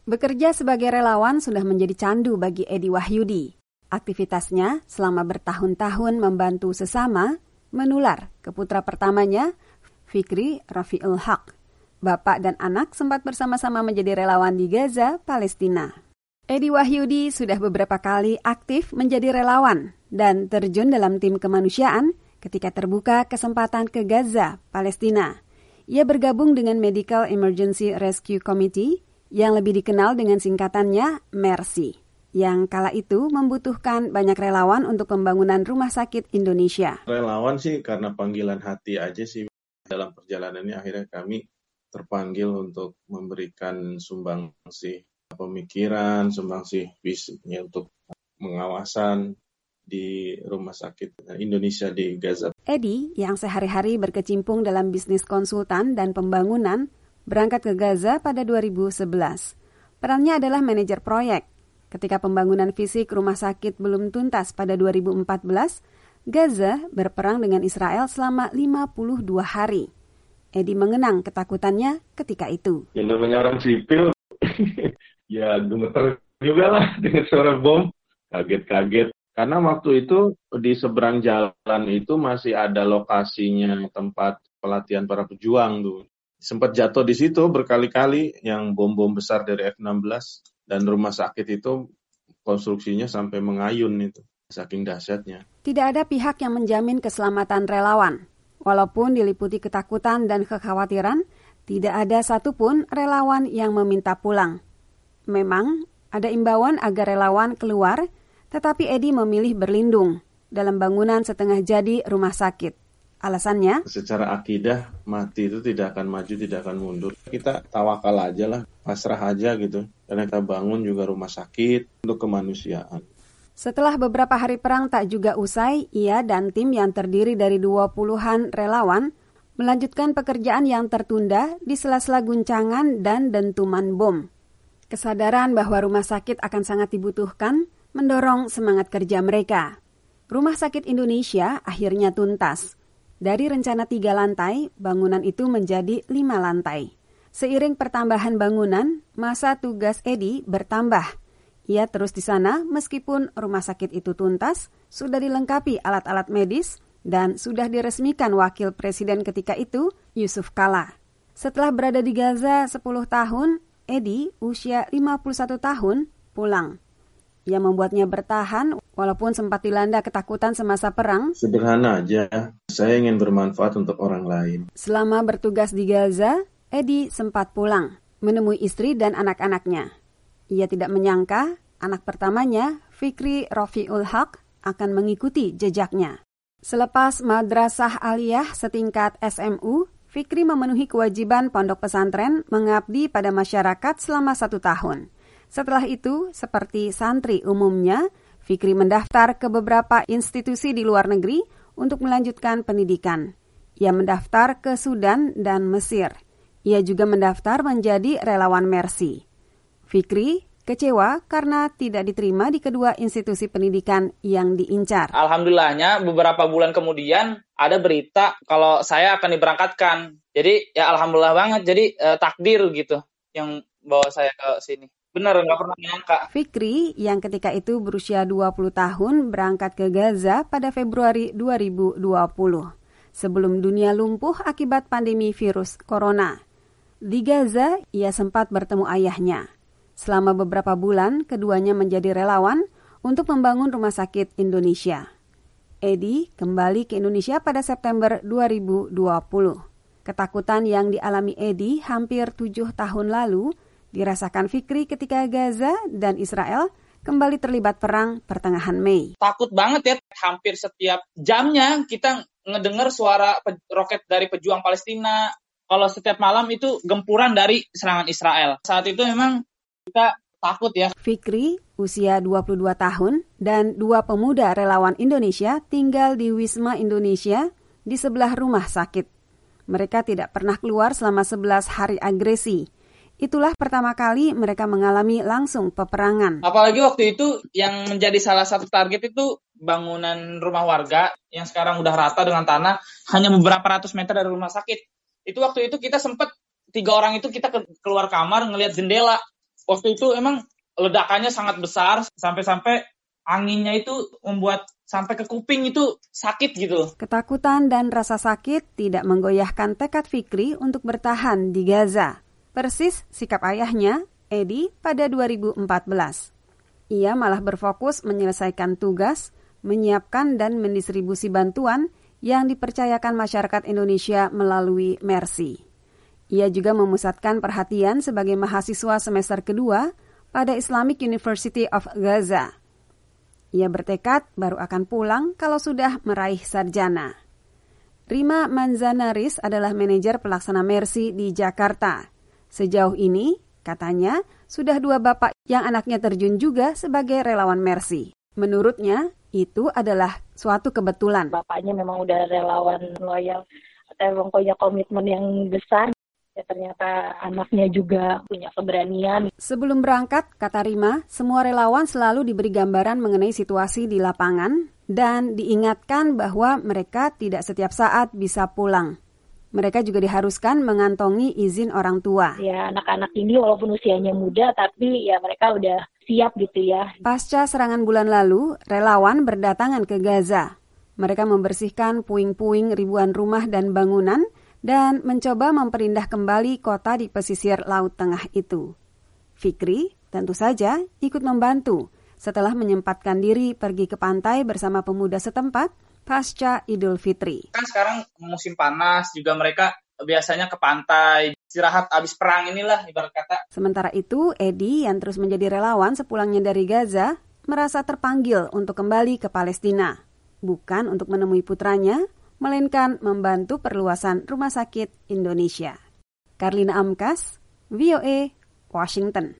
Bekerja sebagai relawan sudah menjadi candu bagi Edi Wahyudi. Aktivitasnya selama bertahun-tahun membantu sesama menular ke putra pertamanya, Fikri Rafiul Haq. Bapak dan anak sempat bersama-sama menjadi relawan di Gaza, Palestina. Edi Wahyudi sudah beberapa kali aktif menjadi relawan dan terjun dalam tim kemanusiaan ketika terbuka kesempatan ke Gaza, Palestina. Ia bergabung dengan Medical Emergency Rescue Committee yang lebih dikenal dengan singkatannya MERCY, yang kala itu membutuhkan banyak relawan untuk pembangunan rumah sakit Indonesia. Relawan sih karena panggilan hati aja sih. Dalam perjalanannya akhirnya kami terpanggil untuk memberikan sumbangsih pemikiran, sumbangsih fisiknya untuk pengawasan di rumah sakit Indonesia di Gaza. Edi, yang sehari-hari berkecimpung dalam bisnis konsultan dan pembangunan, berangkat ke Gaza pada 2011. Perannya adalah manajer proyek. Ketika pembangunan fisik rumah sakit belum tuntas pada 2014, Gaza berperang dengan Israel selama 52 hari. Edi mengenang ketakutannya ketika itu. Yang namanya orang sipil, ya gemeter juga lah dengan suara bom, kaget-kaget. Karena waktu itu di seberang jalan itu masih ada lokasinya tempat pelatihan para pejuang tuh. Sempat jatuh di situ berkali-kali yang bom-bom besar dari F-16 dan rumah sakit itu konstruksinya sampai mengayun itu. Saking dahsyatnya. Tidak ada pihak yang menjamin keselamatan relawan. Walaupun diliputi ketakutan dan kekhawatiran, tidak ada satupun relawan yang meminta pulang. Memang ada imbauan agar relawan keluar, tetapi Edi memilih berlindung dalam bangunan setengah jadi rumah sakit. Alasannya? Secara akidah, mati itu tidak akan maju, tidak akan mundur. Kita tawakal aja lah, pasrah aja gitu. Karena kita bangun juga rumah sakit untuk kemanusiaan. Setelah beberapa hari perang tak juga usai, ia dan tim yang terdiri dari 20-an relawan melanjutkan pekerjaan yang tertunda di sela-sela guncangan dan dentuman bom. Kesadaran bahwa rumah sakit akan sangat dibutuhkan mendorong semangat kerja mereka. Rumah Sakit Indonesia akhirnya tuntas. Dari rencana 3 lantai, bangunan itu menjadi 5 lantai. Seiring pertambahan bangunan, masa tugas Edi bertambah. Ia terus di sana meskipun rumah sakit itu tuntas, sudah dilengkapi alat-alat medis, dan sudah diresmikan wakil presiden ketika itu, Yusuf Kala. Setelah berada di Gaza 10 tahun, Edi, usia 51 tahun, pulang. Yang membuatnya bertahan walaupun sempat dilanda ketakutan semasa perang. Sederhana aja, saya ingin bermanfaat untuk orang lain. Selama bertugas di Gaza, Edi sempat pulang, menemui istri dan anak-anaknya. Ia tidak menyangka anak pertamanya, Fikri Rafiul Haq, akan mengikuti jejaknya. Selepas madrasah aliyah setingkat SMU, Fikri memenuhi kewajiban pondok pesantren mengabdi pada masyarakat selama 1 tahun. Setelah itu, seperti santri umumnya, Fikri mendaftar ke beberapa institusi di luar negeri untuk melanjutkan pendidikan. Ia mendaftar ke Sudan dan Mesir. Ia juga mendaftar menjadi relawan MERCY. Fikri kecewa karena tidak diterima di kedua institusi pendidikan yang diincar. Alhamdulillahnya beberapa bulan kemudian ada berita kalau saya akan diberangkatkan. Jadi ya alhamdulillah banget. Jadi takdir gitu yang bawa saya ke sini. Benar, nggak pernah nyangka. Fikri yang ketika itu berusia 20 tahun berangkat ke Gaza pada Februari 2020. Sebelum dunia lumpuh akibat pandemi virus corona. Di Gaza, ia sempat bertemu ayahnya. Selama beberapa bulan, keduanya menjadi relawan untuk membangun rumah sakit Indonesia. Edi kembali ke Indonesia pada September 2020. Ketakutan yang dialami Edi hampir 7 tahun lalu dirasakan Fikri ketika Gaza dan Israel kembali terlibat perang pertengahan Mei. Takut banget ya, hampir setiap jamnya kita ngedengar suara roket dari pejuang Palestina. Kalau setiap malam itu gempuran dari serangan Israel. Saat itu memang kita takut ya. Fikri, usia 22 tahun, dan 2 pemuda relawan Indonesia tinggal di Wisma Indonesia di sebelah rumah sakit. Mereka tidak pernah keluar selama 11 hari agresi. Itulah pertama kali mereka mengalami langsung peperangan. Apalagi waktu itu yang menjadi salah satu target itu bangunan rumah warga yang sekarang udah rata dengan tanah, hanya beberapa ratus meter dari rumah sakit. Itu waktu itu kita sempat 3 orang itu kita keluar kamar ngelihat jendela. Waktu itu emang ledakannya sangat besar, sampai-sampai anginnya itu membuat sampai ke kuping itu sakit gitu. Ketakutan dan rasa sakit tidak menggoyahkan tekad Fikri untuk bertahan di Gaza. Persis sikap ayahnya, Edi, pada 2014. Ia malah berfokus menyelesaikan tugas, menyiapkan dan mendistribusi bantuan yang dipercayakan masyarakat Indonesia melalui Mercy. Ia juga memusatkan perhatian sebagai mahasiswa semester kedua pada Islamic University of Gaza. Ia bertekad baru akan pulang kalau sudah meraih sarjana. Rima Manzanaris adalah manajer pelaksana Mercy di Jakarta. Sejauh ini, katanya, sudah 2 bapak yang anaknya terjun juga sebagai relawan Mercy. Menurutnya, itu adalah suatu kebetulan. Bapaknya memang udah relawan loyal, atau memang punya komitmen yang besar. Ya, ternyata anaknya juga punya keberanian. Sebelum berangkat, kata Rima, semua relawan selalu diberi gambaran mengenai situasi di lapangan dan diingatkan bahwa mereka tidak setiap saat bisa pulang. Mereka juga diharuskan mengantongi izin orang tua. Ya, anak-anak ini walaupun usianya muda, tapi ya mereka udah siap gitu ya. Pasca serangan bulan lalu, relawan berdatangan ke Gaza. Mereka membersihkan puing-puing ribuan rumah dan bangunan dan mencoba memperindah kembali kota di pesisir Laut Tengah itu. Fikri tentu saja ikut membantu setelah menyempatkan diri pergi ke pantai bersama pemuda setempat pasca Idul Fitri. Kan sekarang musim panas, juga mereka biasanya ke pantai, istirahat abis perang inilah ibarat kata. Sementara itu, Edi yang terus menjadi relawan sepulangnya dari Gaza merasa terpanggil untuk kembali ke Palestina. Bukan untuk menemui putranya, melainkan membantu perluasan rumah sakit Indonesia. Karlina Amkas, VOA, Washington.